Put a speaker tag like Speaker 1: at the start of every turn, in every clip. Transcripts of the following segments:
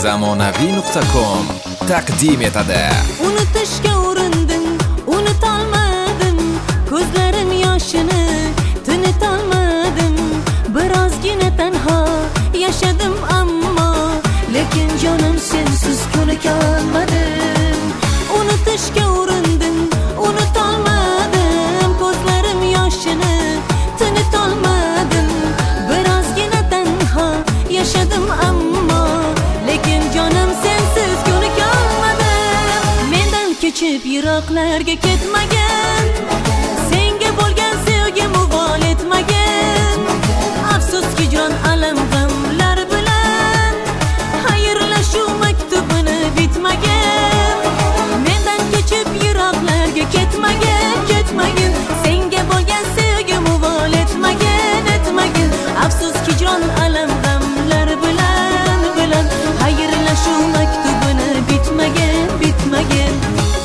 Speaker 1: zamonaviy.com taqdim etadi.
Speaker 2: Unutishga urindim, unutolmadim, ko'zlarim yoshini tinitolmadim. Birozgina tanho yashadim ammo, lekin jonim sensiz ko'nikolmadim. Unutishga urindim, unutolmadim, ko'zlarim yoshini tinitolmadim. Birozgina tanho yashadim ammo, lekin jonim sensiz ko'nikolmadim. Mendan kechib yiroqlarga ketmagan, senga bo'lgan sevgim uvol etmagan. Afsuski jon alam g'amlar bilan xayrlashuv maktubini bitmagan. Mendan kechib yiroqlarga ketmagan, ketmagan, senga bo'lgan sevgim uvol etmagan, etmagan. Afsuski jon alam g'amlar bilan xayrlashuv maktubini bitmagan, bitmagan.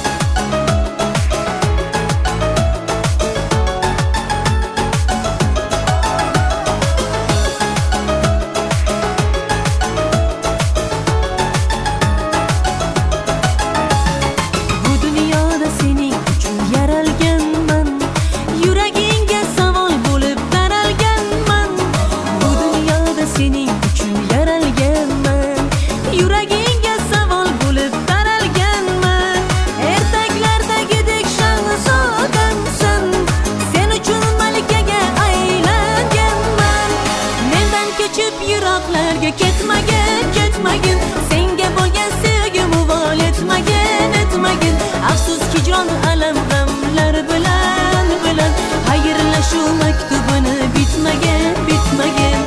Speaker 2: Yiroqlarga ketmagan, ketmagan, senga bo'lgan sevgim uvol etmagan, etmagan. Afsuski jon alam g'amlar bilan xayrlashuv maktubini bitmagan, bitmagan.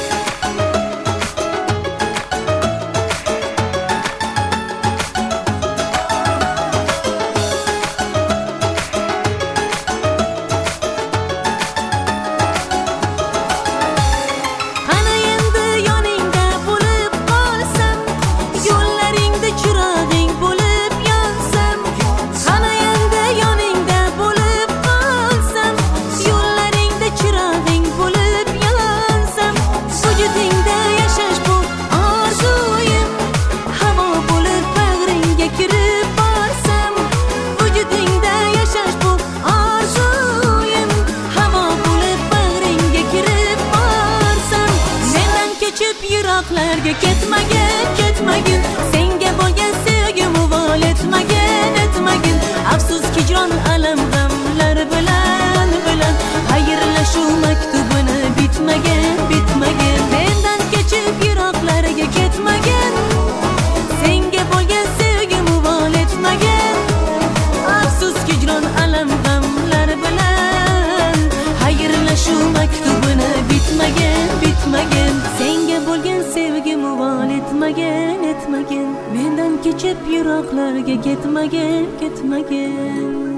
Speaker 2: Yiroqlarga ketmagan, ketmagan, senga bo'lgan sevgim uvol etmagan, etmagan. Afsuski jon alam g'amlar bilan xayrlashuv maktubini bitmagan, bitmagan. Mendan kechib yiroqlarga ketmagan, senga bo'lgan sevgim uvol etmagan. Afsuski jon alam g'amlar bilan xayrlashuv maktubini bitmagan, bitmagan. Senga bo'lgan sevgim uvol etmagan, etmagan. Mendan kechib yiroqlarga ketmagan, ketmagan.